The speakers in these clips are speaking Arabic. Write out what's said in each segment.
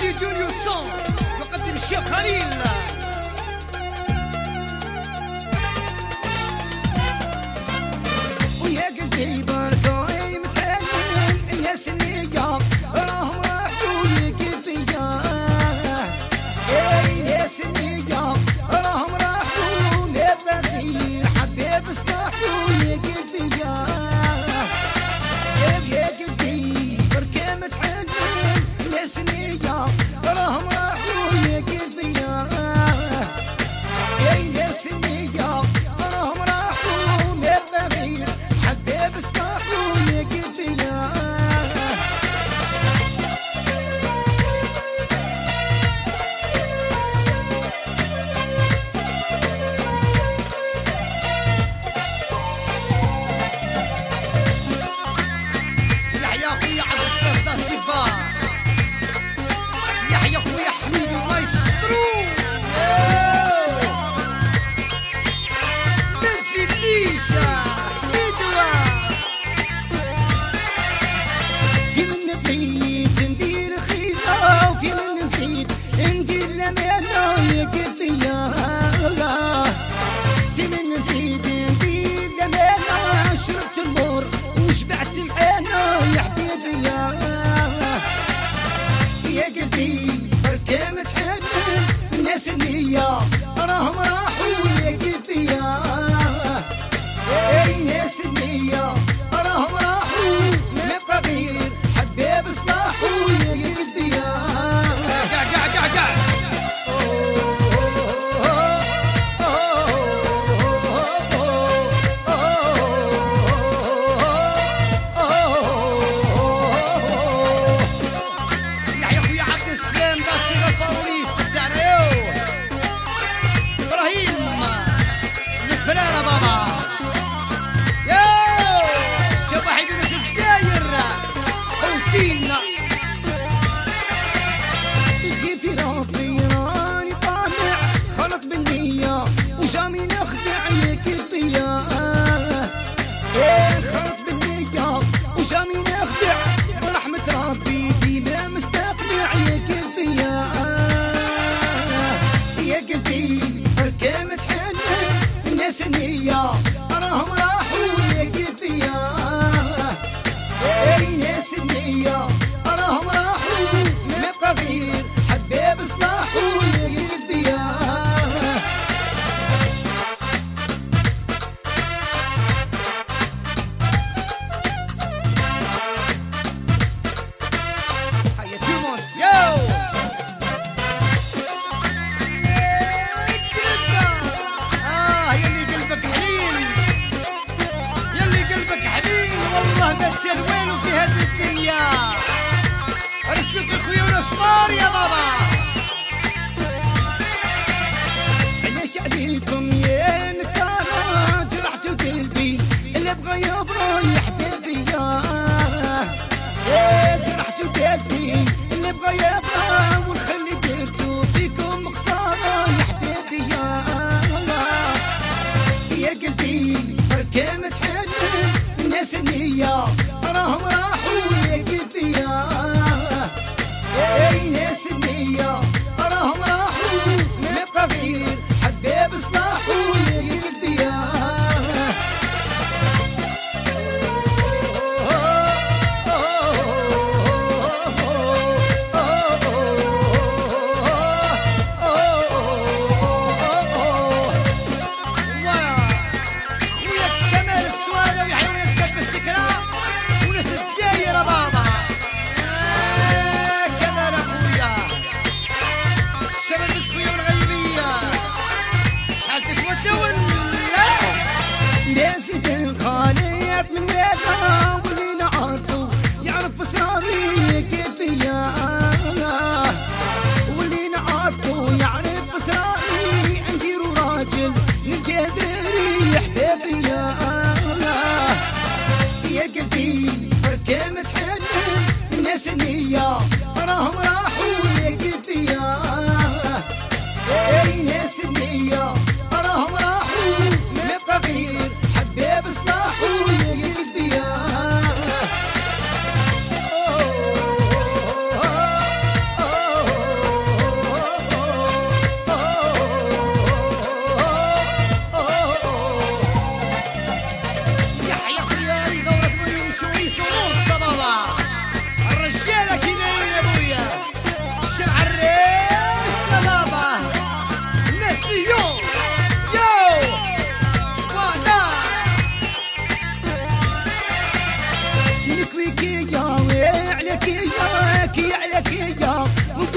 ستوديو سون يقدم الشيخ خليل. ويا قلبي بركوي متحنن الناس اللي راهم راحوا يقفيا، الناس اللي راهم راحوا لبغير حبيب صلاحوا يقفيا. يا قلبي بركوي متحنن الناس اللي راهم راحوا يقفيا، الناس اللي راهم راحوا لبغير حبيب صلاحوا يقفيا. يحيى خويا عبد الصمد دا سيلفا، يحيى خويا حميد المايسترو، ما نسيتنيش حميدوا. في من بغيت ندير خيرة وفي من نزيد ندير لمانة يقفيا، في من نزيد ندير لمانة شربت المر وشبعت العانة يا حبيبي. يا قلبي بركة متحنن الناس اللي راهم راحوا يقفيا، الناس اللي راهم راحوا ما غير حبيب صلاحوا يقفيا. قاع يحيى خويا عبد السلام دا سيلفا الفاوريست تاعنا يو ابراهيم الفرارة بابا يو شوف واحد يونس الجزاير حسين. يجي في ربي راني طامع خلط بالنية وجامي نخدع يقفيا، خلط بالنية وجامي نخدع ورحمة ربي ديما مستقنع يقفيا. يا قلبي بركة متحنن الناس النية راهم راحوا يقفيا، الناس النية راهم راحوا ما غير حبيب صلاحوا يقفيا. هيا تومون يو يلي قلبك حنين، يلي قلبك حنين والله ما تسال والو في هذه الدنيا. رشوك خويا ونصبار يا بابا. علاش عليكم يا نكارة جرحتوا قلبي اللي بغى يبرى يا حبيبي، جرحتوا قلبي اللي بغى يبرى ونخلي درتو فيكم خسارة يا حبيبي. يا قلبي بركة متحنن الناس النية راهم راحوا يقفيا، الناس النية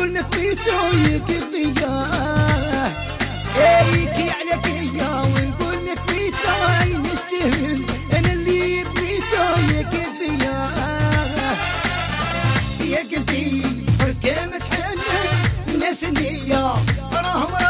ونقول نثبيتو يكذب بياه ايكي عليك يا ونقول نثبيتو نستاهل انا اللي بنيتو يكذب بياه يا قلبي بركة متحنن ناس النية راهم